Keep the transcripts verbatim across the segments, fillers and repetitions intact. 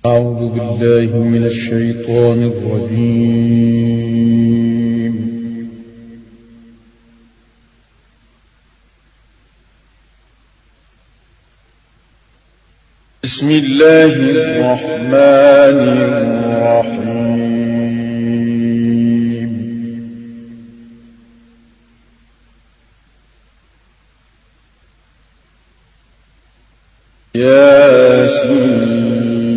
أعوذ بالله من الشيطان الرجيم. بسم الله الرحمن الرحيم. ياسين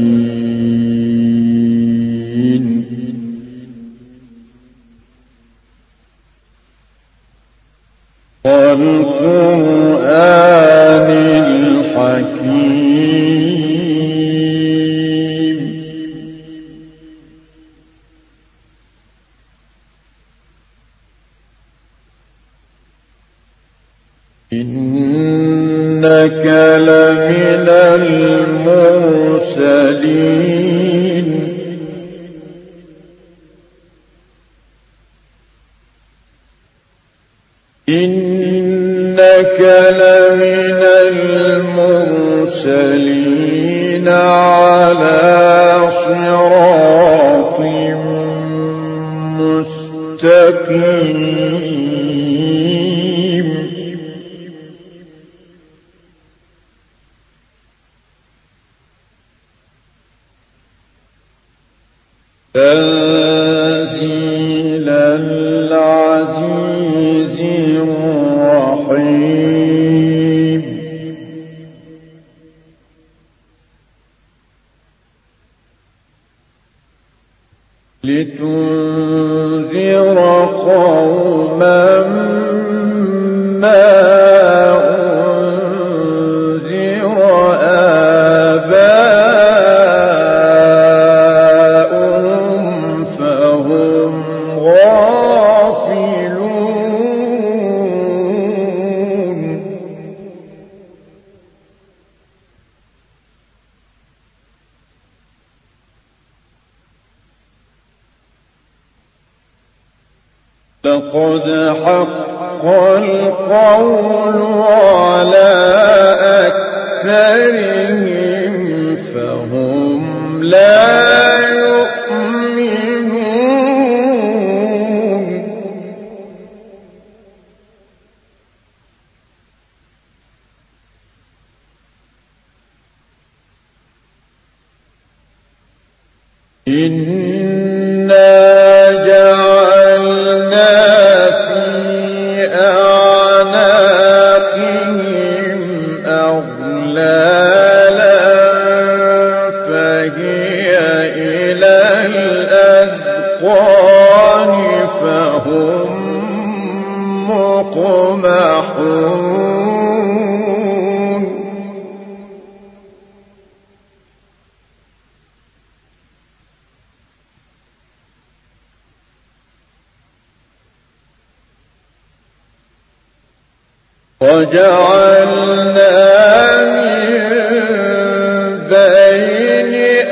والقرآن الحكيم. إنك لمن المرسلين. إنك لمن المرسلين على صراط مستقيم. تنزيل العزيز الرحيم. لتنذر قوما ما أنذر آباؤهم فهم غافلون. لقد حق القول على أكثرهم فهم لا يؤمنون. إنا جعلنا في أعناقهم أغلالا فهي إلى الأذقان فهم مقمحون. وجعلنا من بين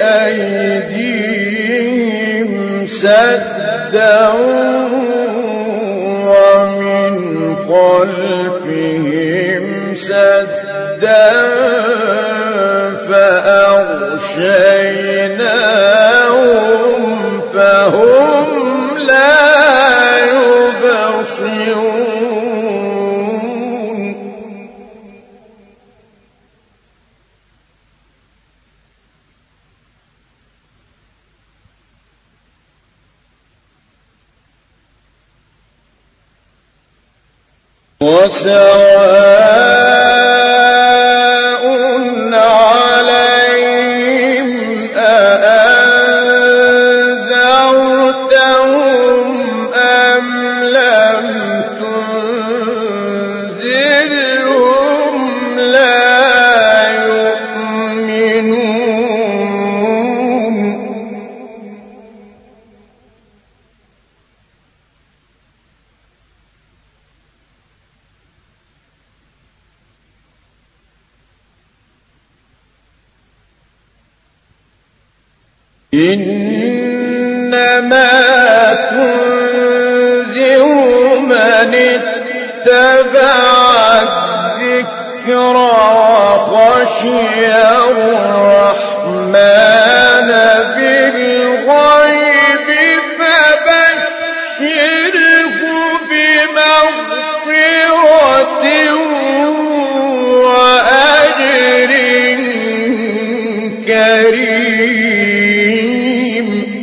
أيديهم سدا ومن خلفهم سدا فأغشيناهم فهم لا يبصرون. وسواء عليهم أأنذرتهم أم لم تنذرهم لا يؤمنون. إنما تنذر من اتبع الذكر وخشي الرحمن كريم.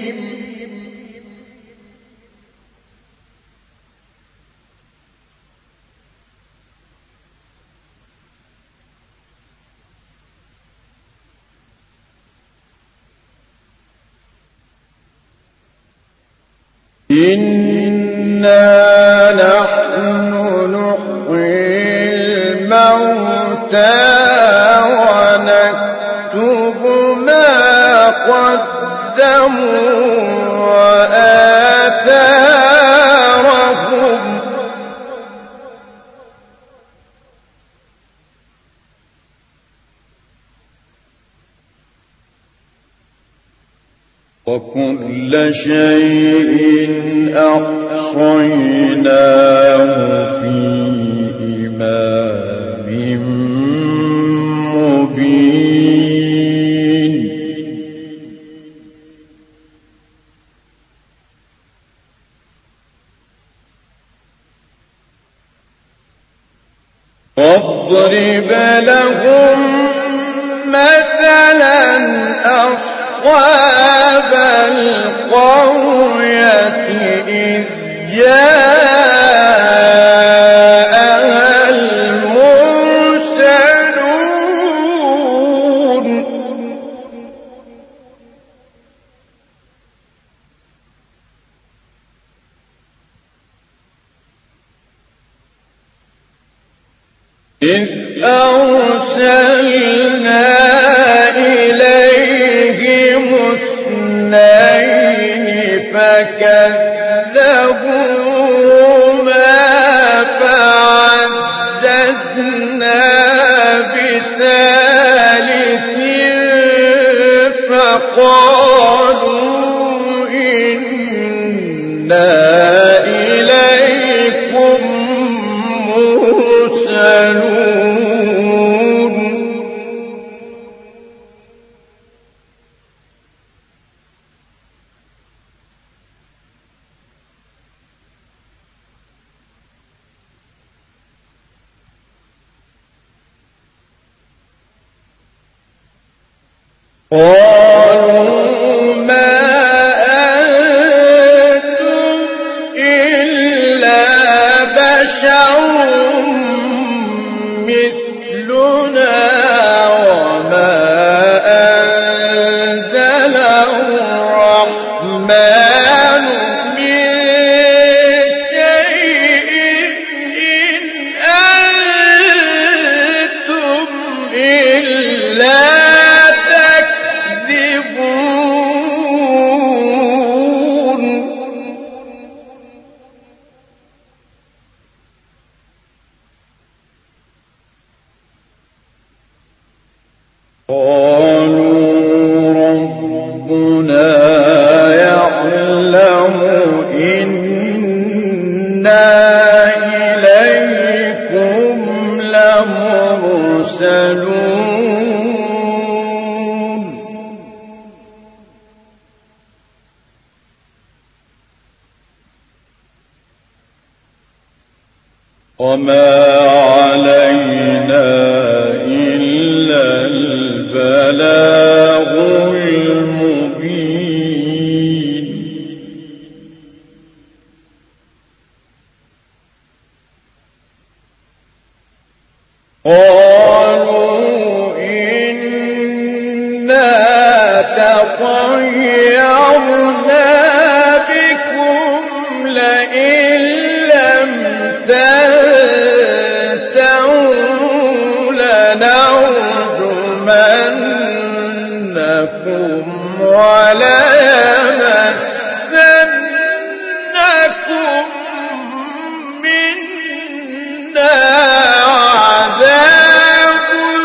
إنا نحن نحيي الموتى ونكتب ما قدموا وآثارهم وكل شيء أحصيناه في إمام مبين. واضرب لهم مثلا أصحاب القرية إذ جاءها المرسلون إذ أرسلنا إليهم اثنين فكذبوهما فعززنا بثالث فقالوا إنا إليكم مرسلون. قالوا ما أنتم إلا بشر مثلنا وما أنزل الرحمن من شيء إن أنتم إلا قالوا ربنا يعلم إنا إليكم لمرسلون. وما علينا إلا البلاغ المبين. قالوا إنا تطيرنا بكم لئن لم تنتهوا لنرجمنكم وليمسنكم منا عذاب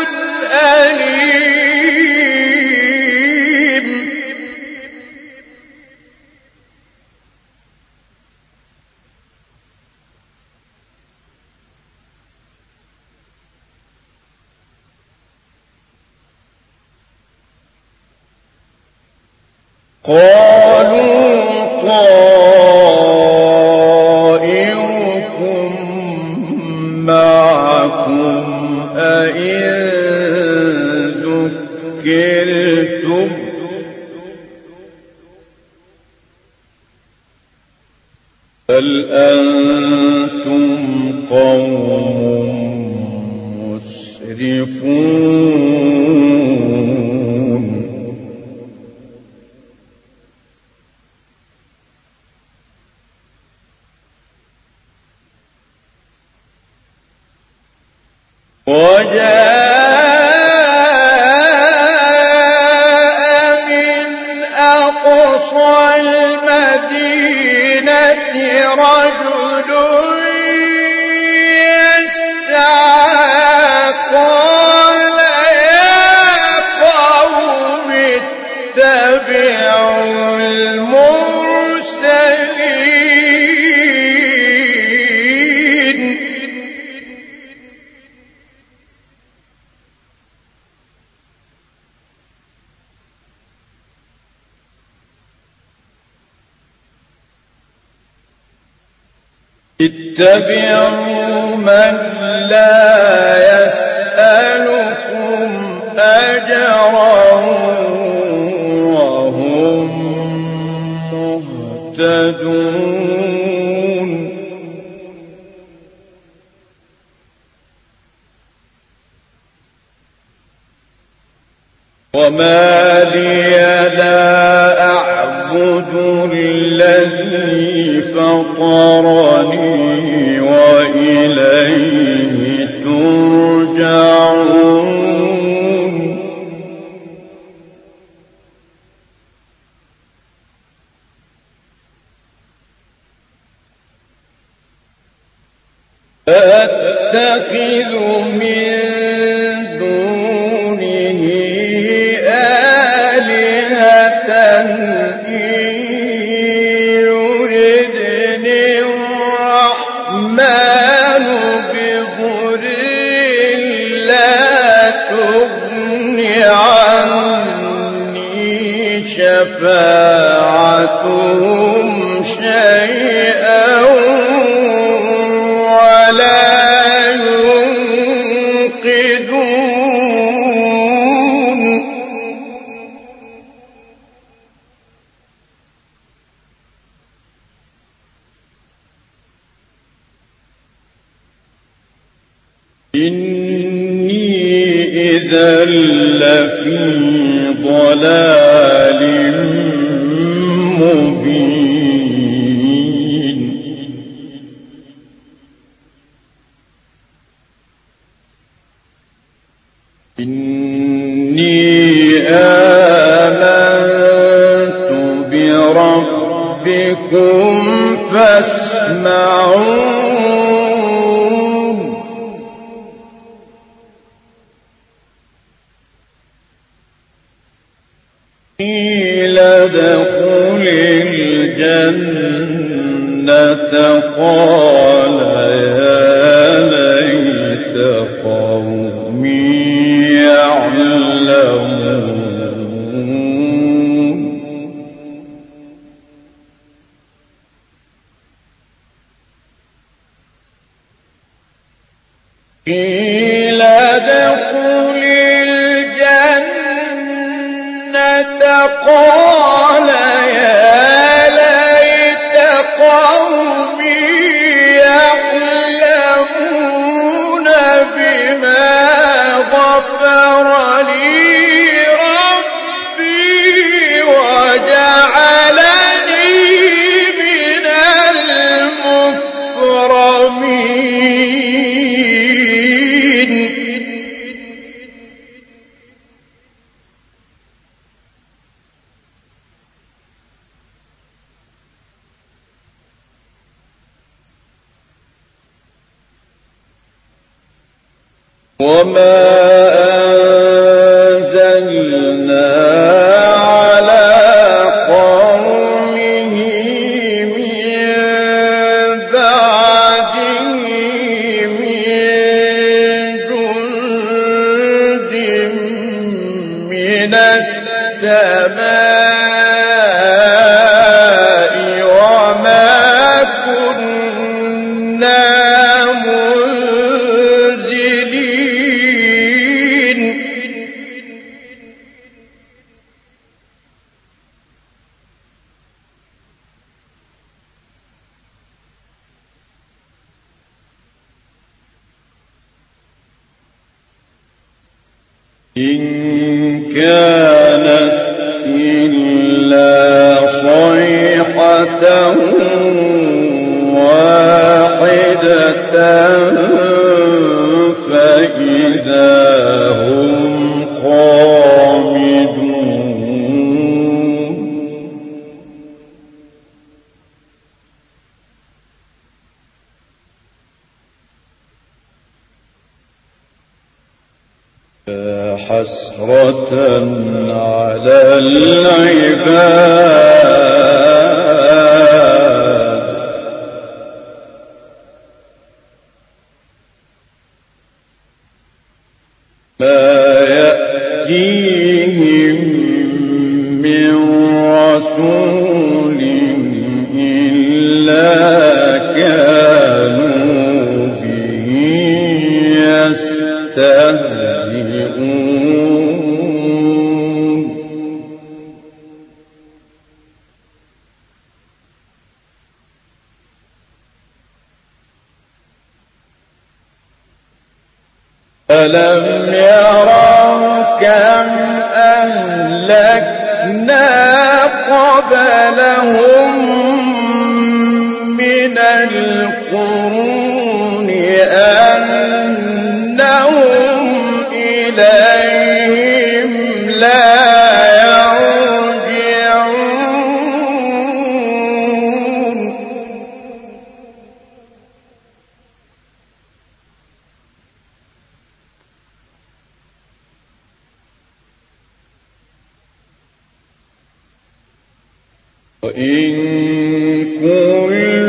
أليم. قالوا طائركم معكم أئن ذكرتم بل أنتم قوم مسرفون وجاء من أقصى المدينة رجل يسعى قال يا قوم اتبعوا المرسلين اتبعوا من لا يسألكم أجرا وهم مهتدون وما لي لا أعبد الذي فطرني وإليه ترجعون أتخذ من دونه آلهة إن يردني الرحمن بضر لا تغن عني شفاعتهم شيئا ولا ينقذون إني إذا لفي ضلال مبين إني آمنت بربكم فاسمعون قيل ادخل الجنة قال يا ليت قومي يعلمون قيل ادخل الجنة قال يا ليت قومي يعلمون بما غفر لي ربي وجعلني من المكرمين وما أنزلنا على قومه من بعده من جند من السماء وما كنا منزلين إن كانت إلا صيحة واحدة فإذا هم خامدون يا حسرة على العباد ما يأتيهم من رسول إلا كانوا به يستهزئون ألم يروا كم أهلكنا قبلهم من القرون أنهم إليهم لا يرجعون وإن كل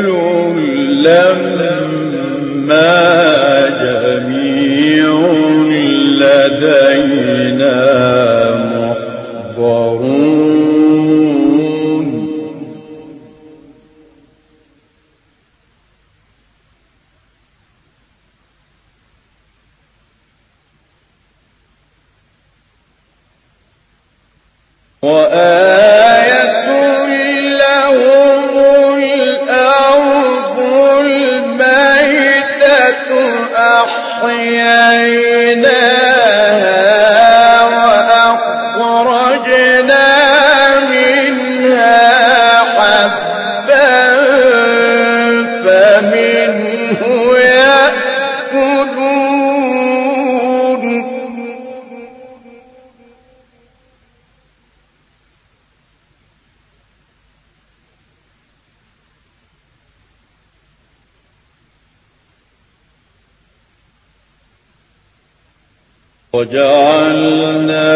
لما جميع لدينا محضرون وآية لهم الأرض الميتة أحييناها وأخرجنا منها حبا فمنه يأكلون وجعلنا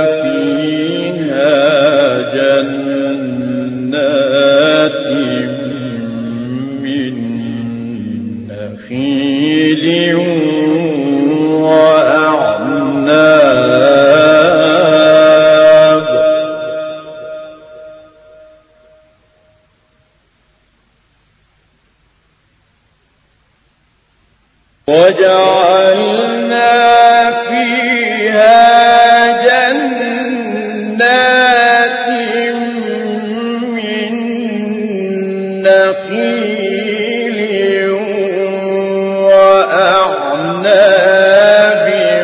فيها جنات من نخيل وأعناب وجعلنا فيها جنات من نخيل وأعناب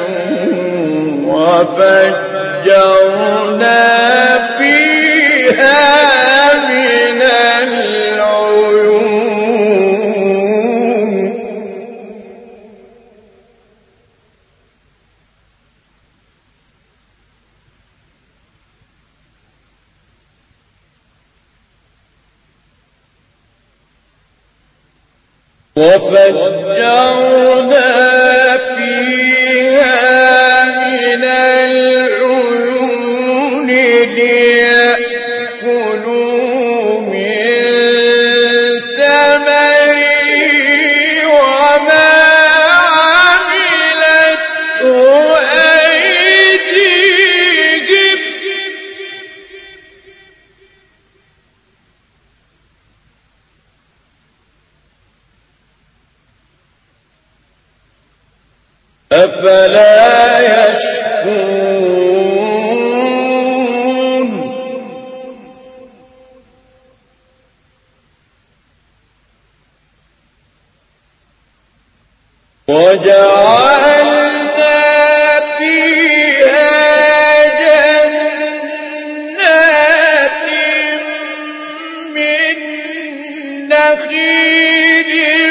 وفجرنا فيها من العيون وفجرنا فيها من العيون ليأكلوا من ثمره وما عملته أيديهم أفلا يشكرون وجعلنا فيها نخيل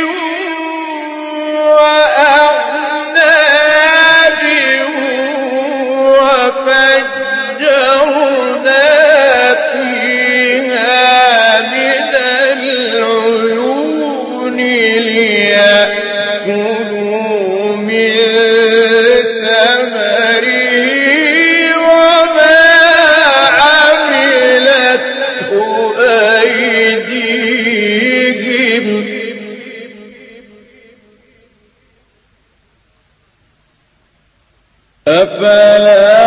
وأعناب وفجرنا فيها من العيون ليأكلوا من ثمره وما عملته أيديهم أفلا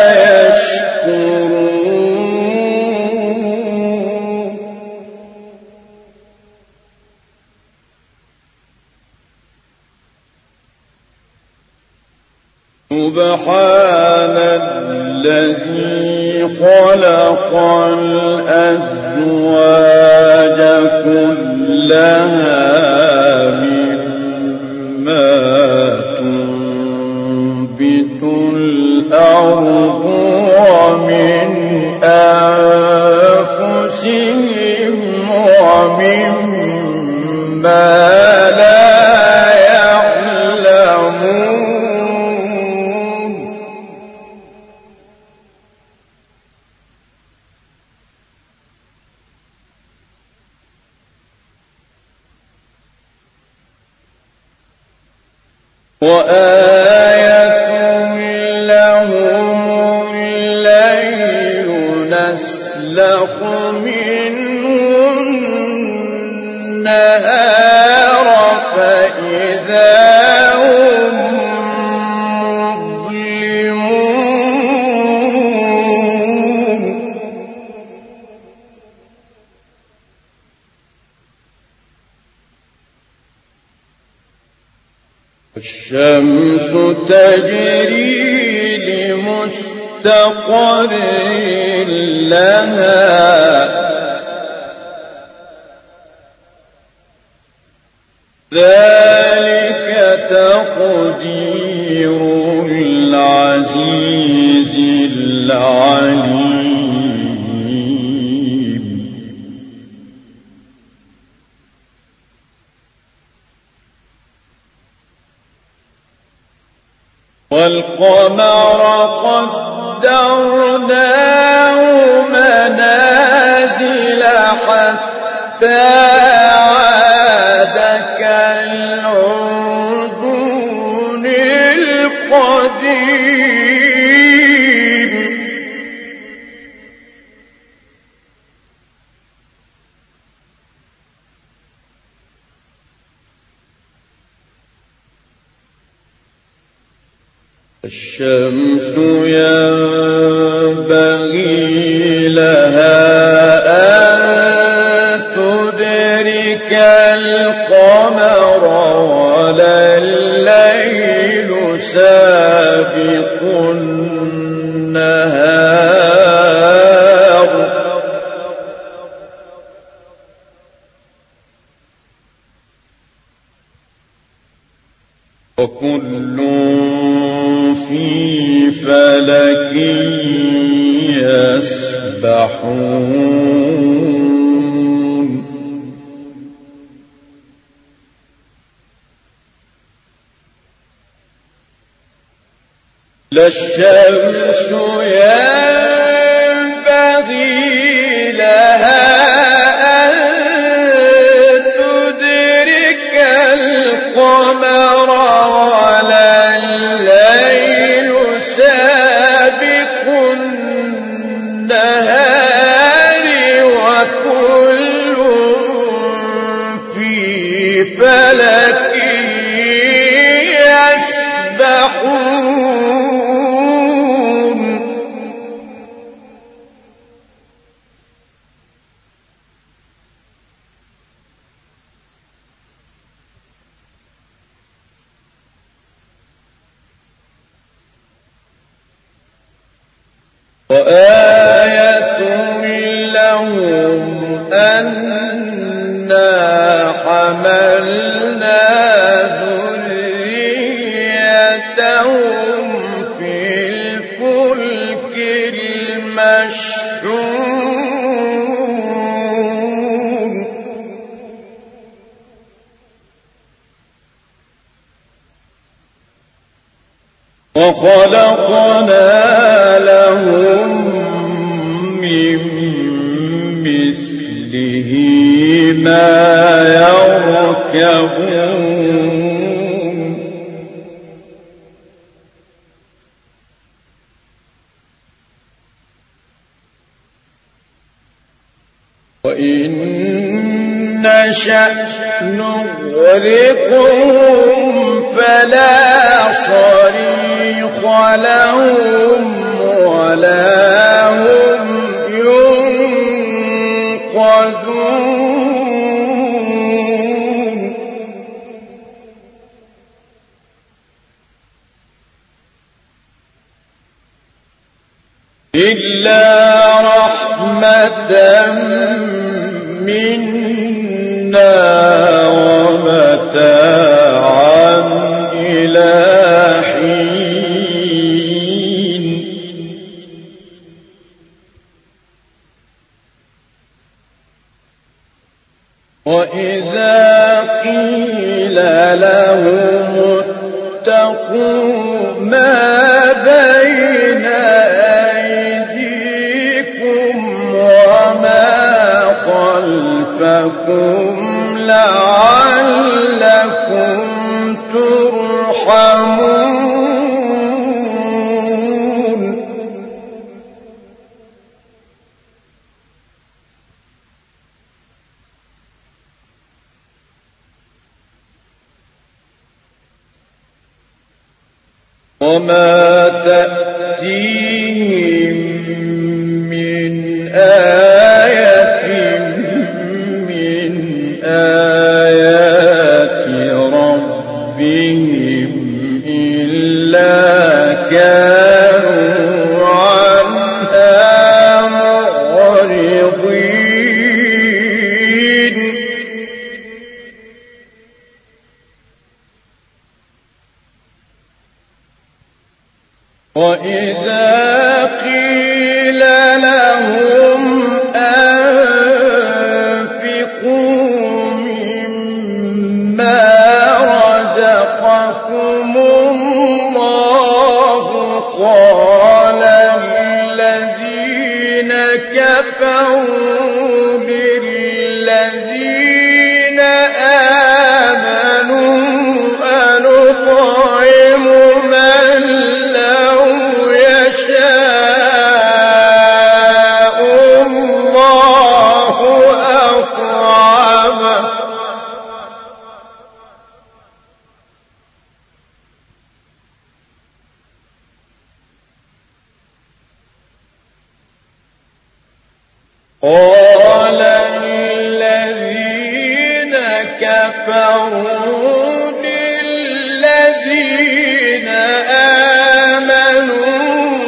يشكرون سبحان الذي خلق الأزواج كلها مما تنبت الأرض ومن أنفسهم ومما لا يعلمون وآية لهم الليل نسلخ منه النهار فإذا هم مظلمون الشمس تجري لمستقر لها ذلك تقدير العزيز العليم والقمر قدرناه منازل حتى عاد كالعرجون القديم الشمس ينبغي لها أن تدرك القمر ولا الليل سابق النهار وكل في فلك يسبحون لا الشمس ينبغي لها أن تدرك القمر ولا الليل سابق النهار وكل في فلك يسبحون وآية لهم أنا حملنا ذريتهم في الفلك المشحون وخلقنا لهم من مثله ما يركبون وإن نشأ نغرقهم فلا صريخ لهم ولا هم ينقذون إلا رحمة منا ومتاعا إلى حين وإذا قيل لهم اتقوا ما بين أيديكم وما خلفكم لعلكم ترحمون وما تأتيهم من آية من آيات ربهم إلا كانوا عنها معرضين وإذا قيل لهم أنفقوا مما رزقكم الله قال الذين كفروا للذين آمنوا أنطعم من لو يشاء الله أطعمه قال الذين كفروا للذين آمنوا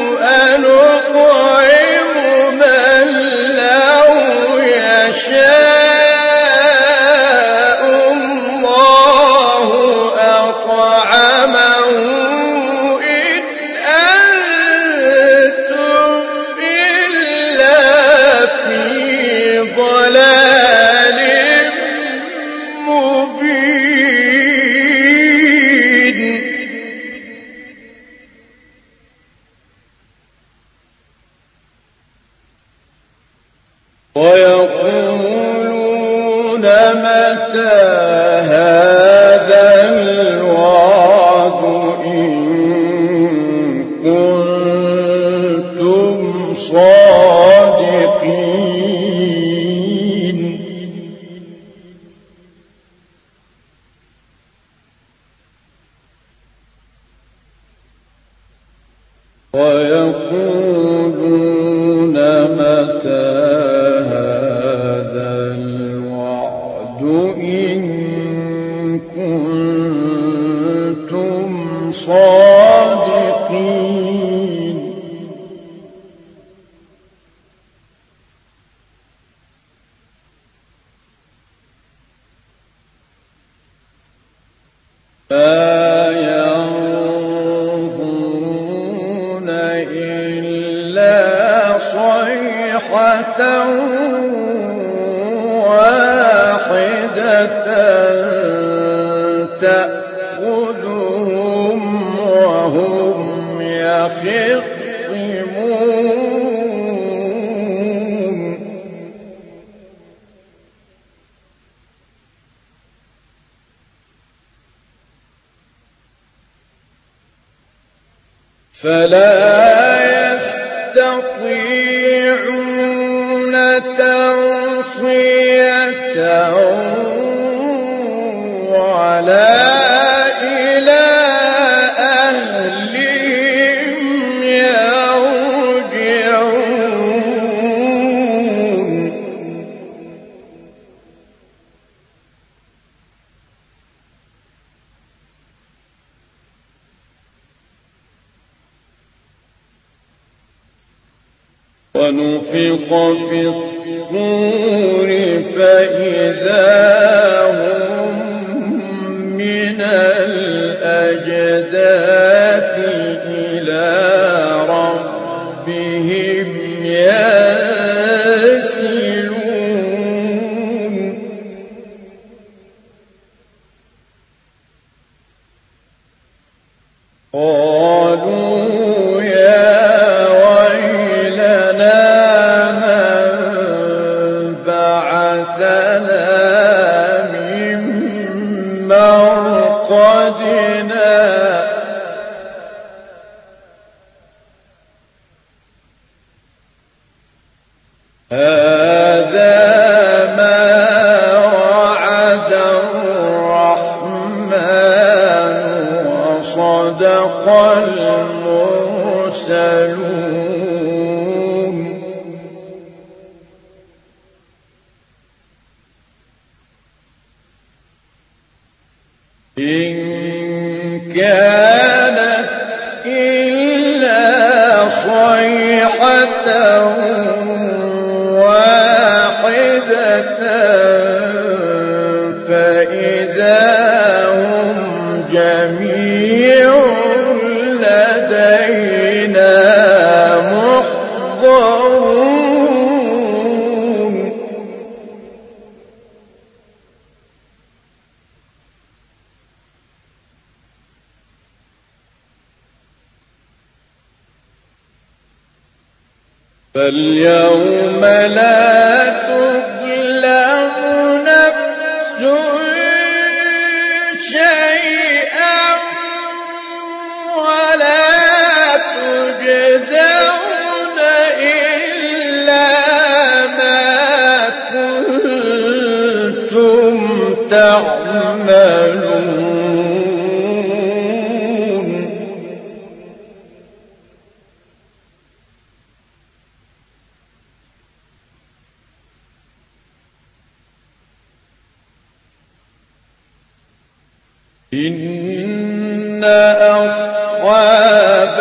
أنطعم من لو يشاء الله أطعمه إن أنتم إلا في ضلال مبين ويقولون متى هذا الوعد إن كنتم صادقين ويقولون متى هذا الوعد إن كنتم صادقين لا ينظرون إلا صيحة واحدة تأخذهم وهم يخصمون فلا يستطيعون توصية ولا إلى أهلهم يرجعون ونفخ في الصور فإذا هم من الأجداث إلى ربهم ينسلون قالوا يا ويلنا من بعثنا من مرقدنا هذا ما وعد الرحمن وصدق المرسلون إن كانت إلا صيحة واحدة فإذا هم جميع لدينا محضرون فاليوم لا تظلم نفس شيئا ولا تجزون إلا ما كنتم تعملون إن أصحاب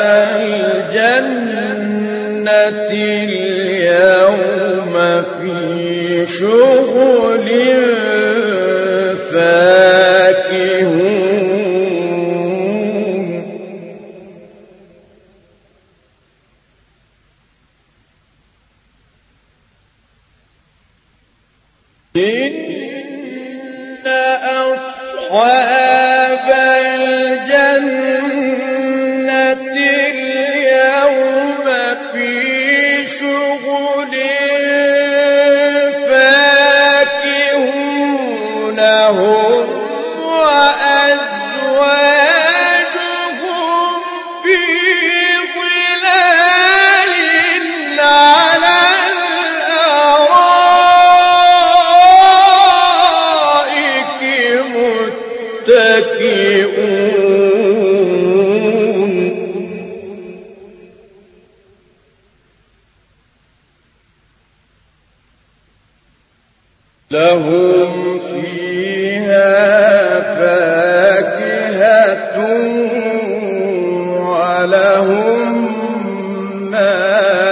الجنة اليوم في شغل فاكهون إن أصحاب الجنة اليوم في شغل فاكهون هم وأزواجهم في ظلال على الأرائك متكئون لهم فيها فاكهة ولهم ما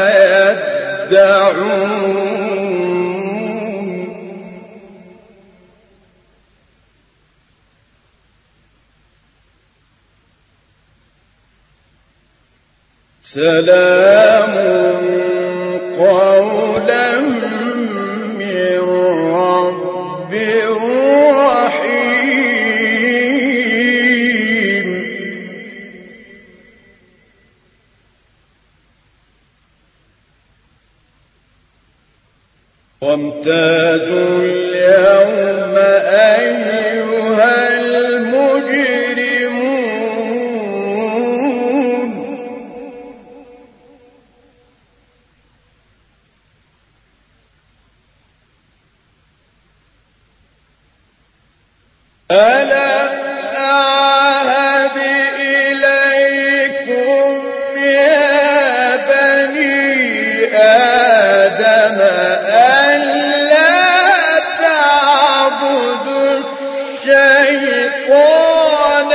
يدعون سلام قولا من رب رحيم وامتازوا اليوم أيها المجرمون ألم أعهد إليكم يا بني آدم ألا تعبدوا الشيطان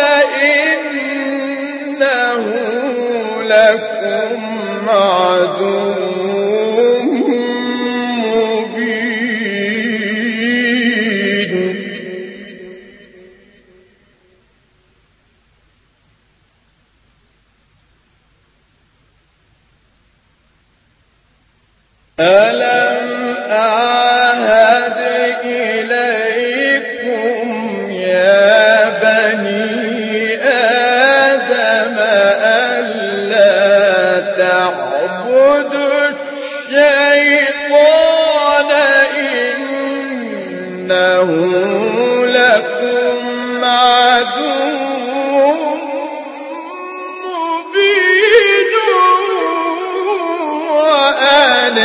إنه لكم عدو ألم أعهد إليكم يا بني آدم ألا تعبدوا الشيطان إنه لكم عدو مبين وأن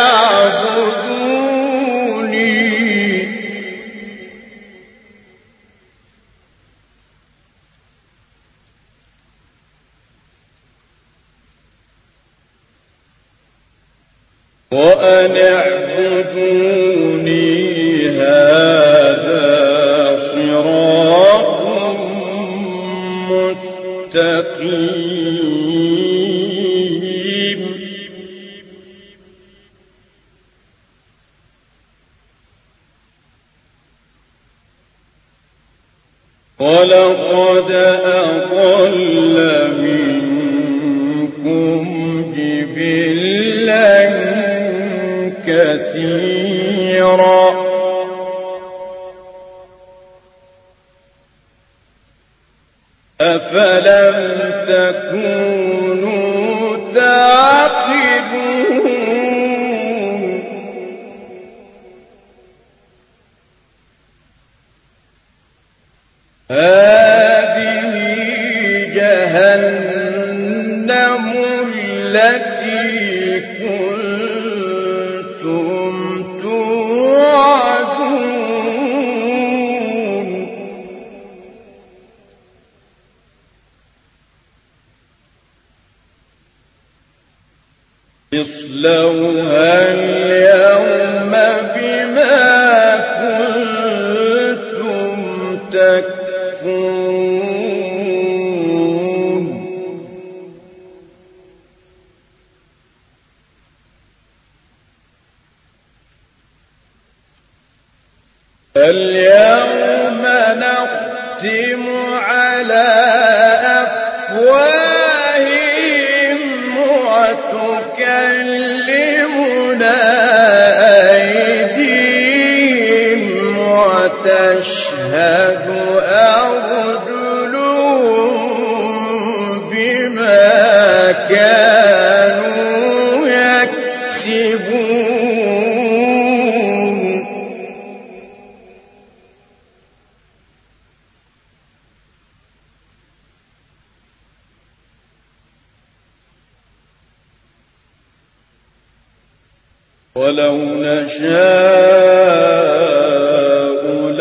وأن اعبدوني هذا صراط مستقيم ولقد أضل منكم جبلا كثيرا أفلم تكونوا تعقلون هذه جهنم التي كنتم توعدون اصلوها اليوم بما كنتم تكفرون اليوم نختم على أفواههم وتكلمنا أيديهم وتشهد أرجلهم بما كانوا يكسبون ولو نشاء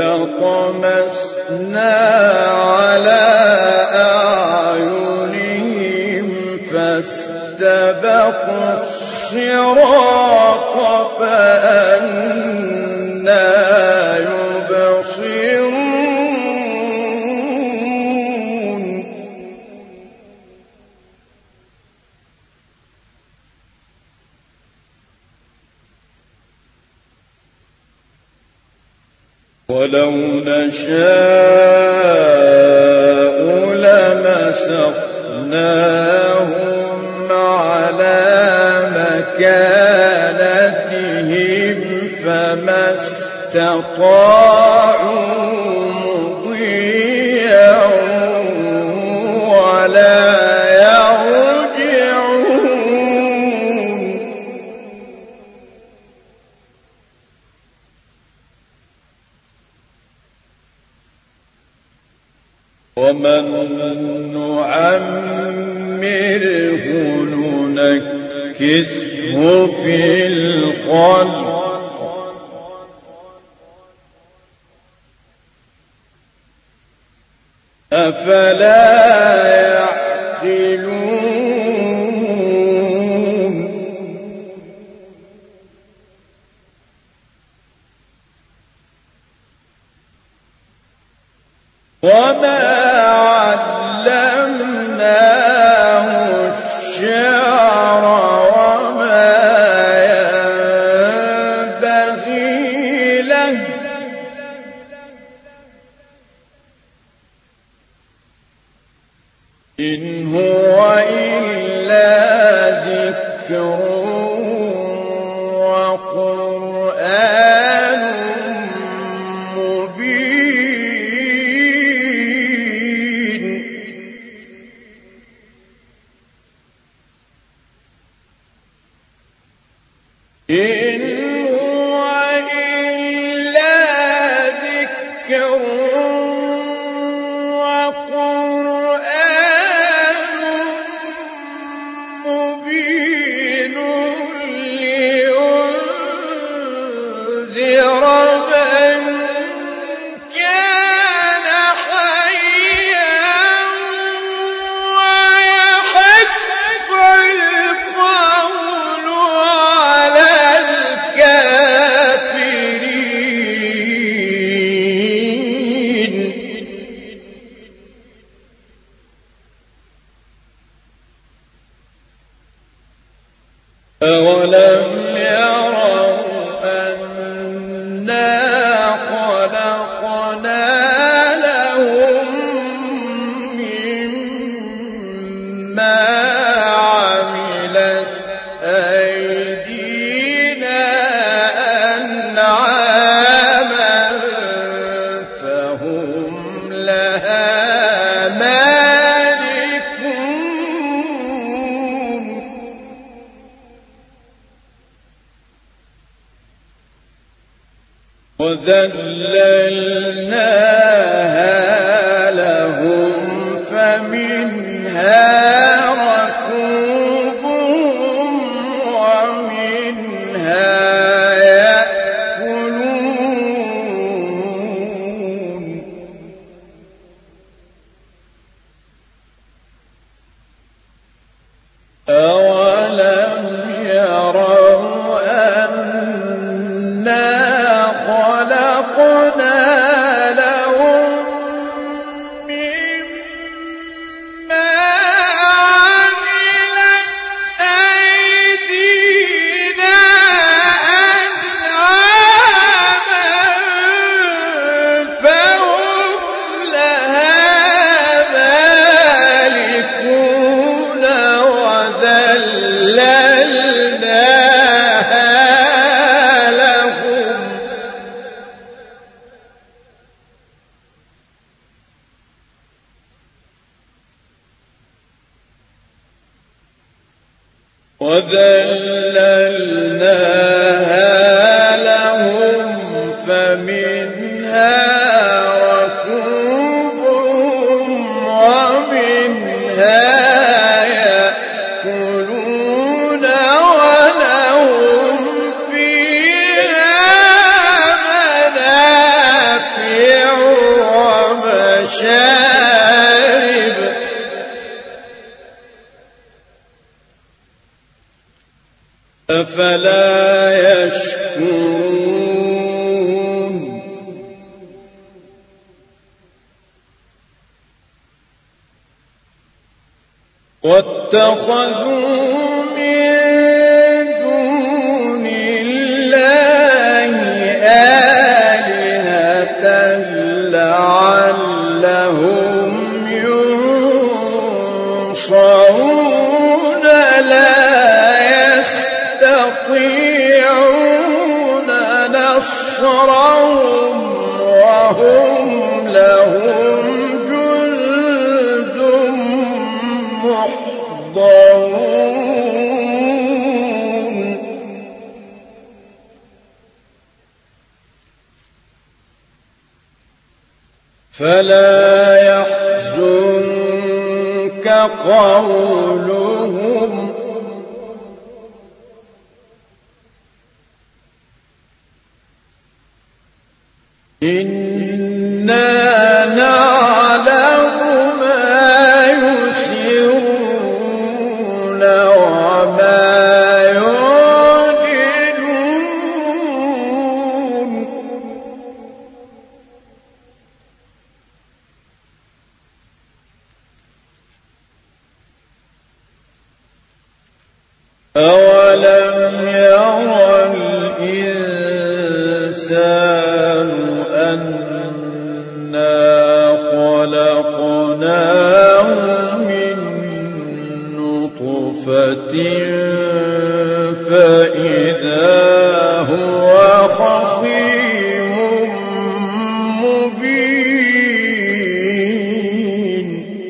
لطمسنا على أعينهم فاستبقوا الصراط فأنى يبصرون ولو نشاء لمسخناهم على مكانتهم فما استطاعوا مضيا ولا يرجعون ومن نعمره ننكسه في الخلق أفلا يعقلون وما علمناه الشعر وما ينبغي له إن هو إلا ذكر وقرآن مبين إن هو إلا ذكر أولم يروا أنا خلقنا لهم مما عملت أيدينا أنعاما فهم لها وذللناها لهم فمنها ركوبهم ومنها يأكلون أولم يروا أنا خلقنا لهم مما عملت أيدينا أنعاما فهم لها مالكون وذللناها لهم وذللناها لهم فمنها ركوبهم ومنها يأكلون ولهم فيها منافع ومشارب أفلا يشكرون واتخذوا من دون الله آلهة لعلهم ينصرون لا يستطيعون نصرهم وهم لهم جند محضرون فلا يحزنك قولهم إنا نعلم ما يسرون وما يعلنون أولم يرى الإنسان أنا خلقناه من نطفة فإذا هو خصيم مبين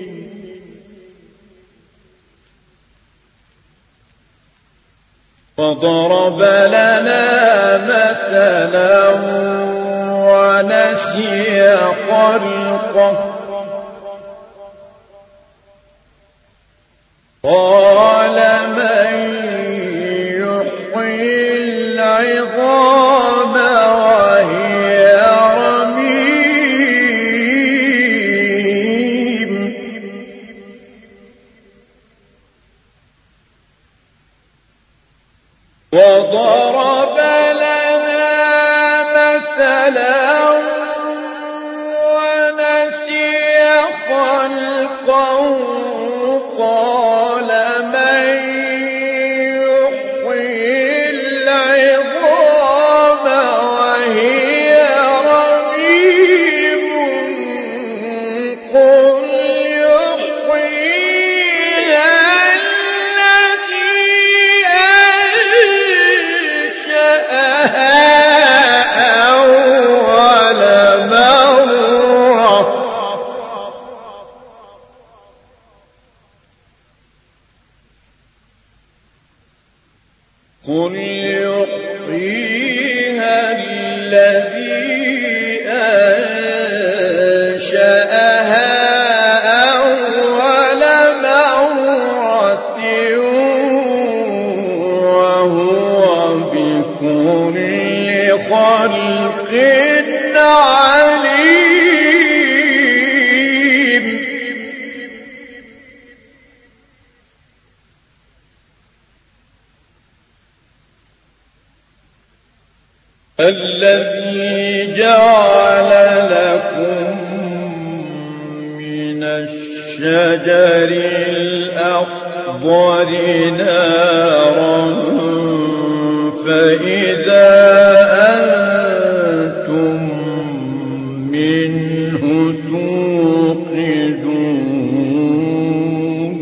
وضرب لنا مثلا ونسي خلقه قال من يحيي العظام وهي رميم وضرب لنا مثلا ونسي خلقه قال من يحيي العظام وهي رميم قل يحييها الذي أنشأها أول مرة قل يحييها الذي أنشأها أول مرة وهو بكل خلق عليم الذي جعل لكم من الشجر الأخضر نارا فإذا أنتم منه توقدون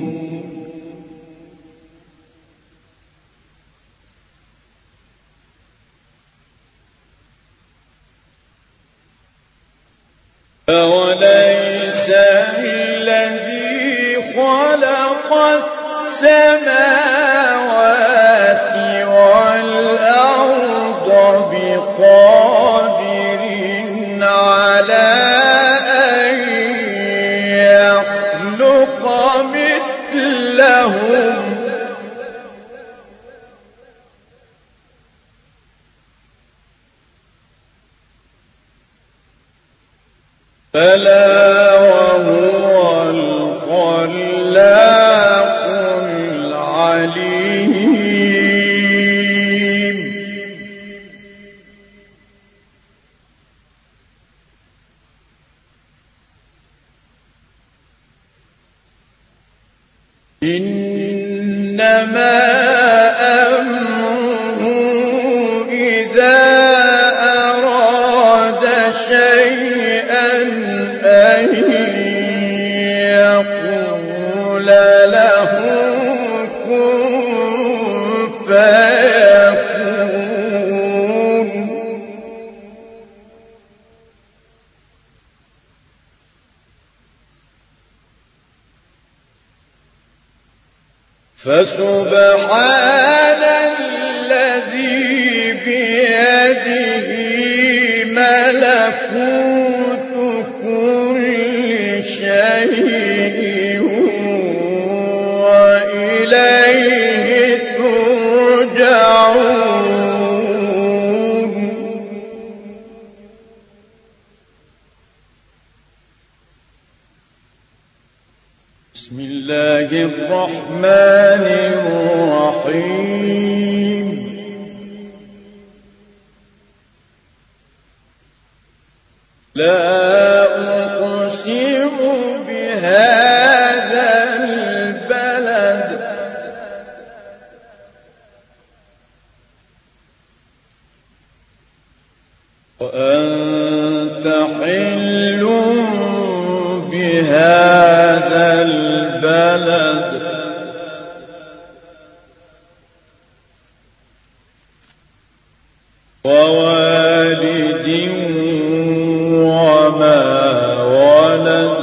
أوليس الذي خلق السماوات والأرض بقادر على أن يخلق مثلهم بلى وهو الخلاق العليم إنما أمره إذا أراد شيئا أن يقول له كن فيكون فسبحان الذي بيده ملكوت كل شيء بسم الله الرحمن الرحيم لا أقسم بهذا البلد وأنت حل بهذا البلد ووالد وما ولد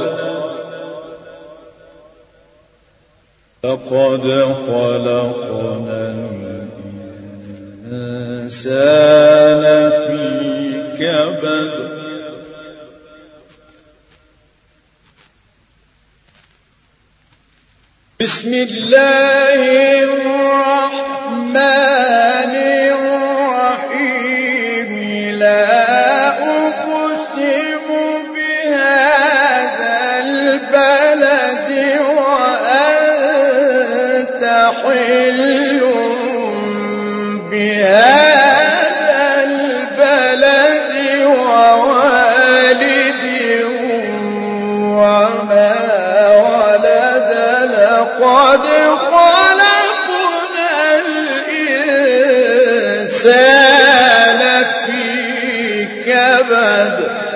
لقد خلقنا الإنسان في كبد بسم الله الرحمن الرحيم لا أقسم بهذا البلد وأنت حل بهذا البلد ووالد وما ولد لقد خلقنا الإنسان في كبد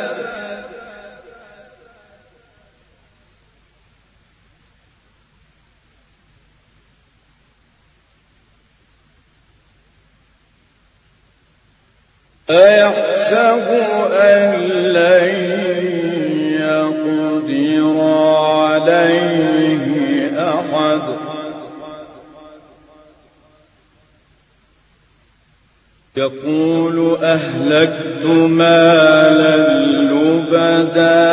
أيحسب أن لن يقدر عليه أحد يقول أهلكت مالا لبدا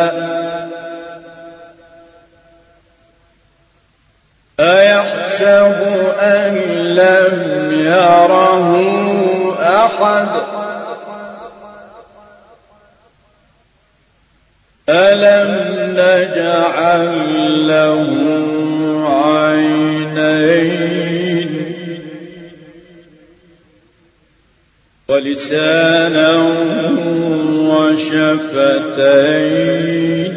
أيحسب أن لم يره أحد ألم نجعل له عينين ولسانا وشفتين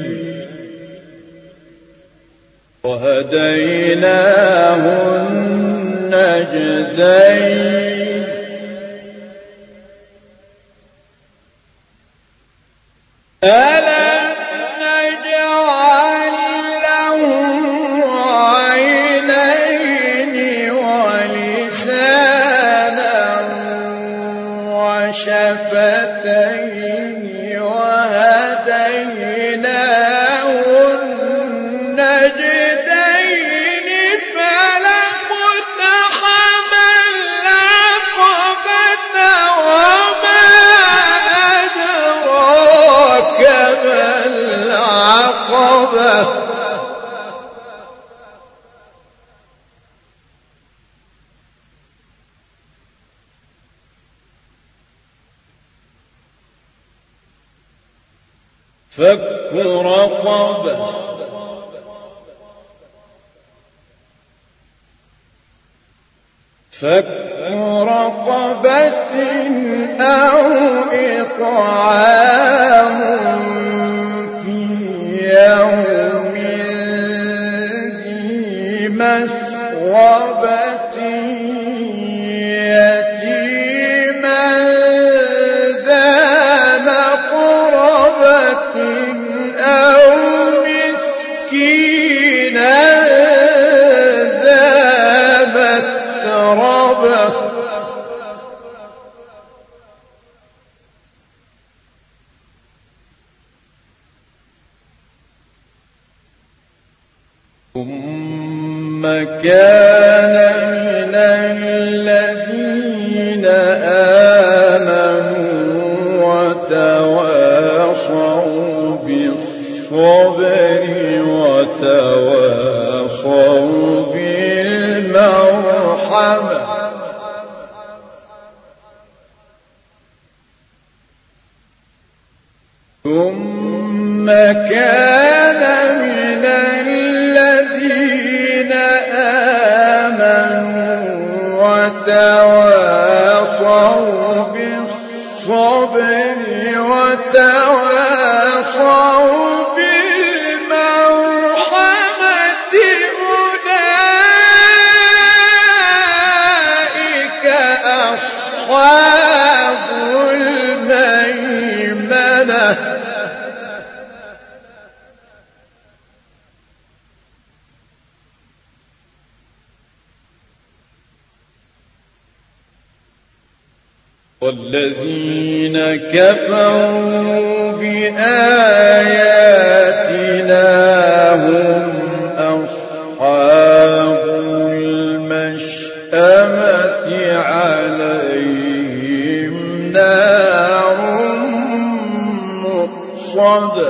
وهديناه النجدين ألم نجعل له عينين ولسانا وشفتين وهديناه النجدين فلاقتحم العقبة وما أدراك ما العقبة فك رقبة فك رقبة أو إطعام في يوم ذي مسغبة يتيما ذا مقربة أو مسكينا ذا متربة ثم كان من الذين آمنوا وتواصوا بالصبر وتواصوا بالمرحمة ثم كان من الذين وتواصوا بالصبر وتواصوا بالمرحمة أولئك أصحاب الميمنة والذين كفروا بآياتنا هم أصحاب المشأمة عليهم نار مؤصدة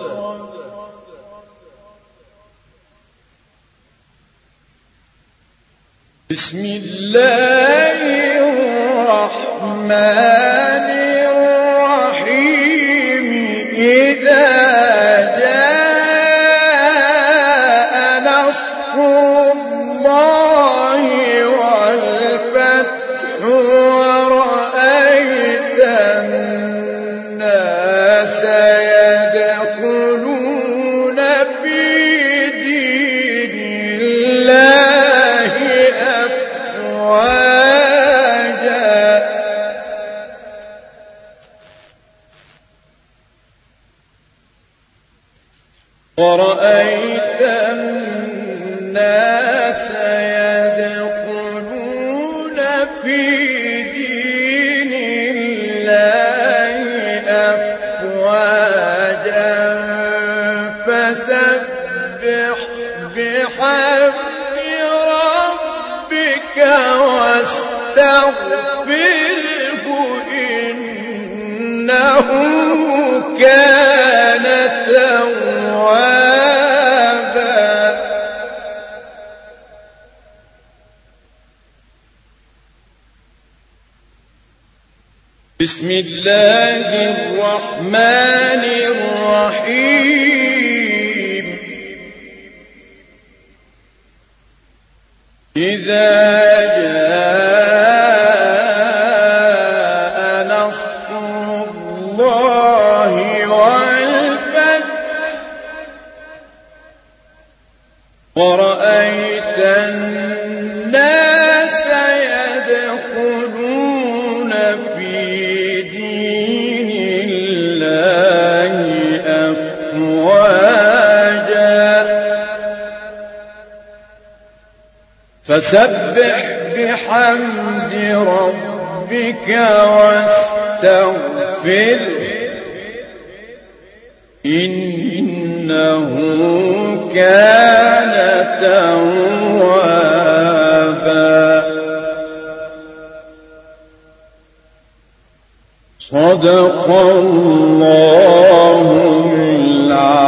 بسم الله الرحمن الرحيم إذا جاء نصر الله والفتح ورأيت الناس يدخلون في دين الله أفواجا ورأيت الناس يدخلون في دين الله أفواجا فسبح بحمد ربك واستغفره إنه كان توابا بسم الله الرحمن الرحيم إذا جاء نصر الله والفتح ورأيت الناس يدخلون في دين الله أفواجا فسبح بحمد ربك واستغفره إنه كان توابا صدق الله العظيم.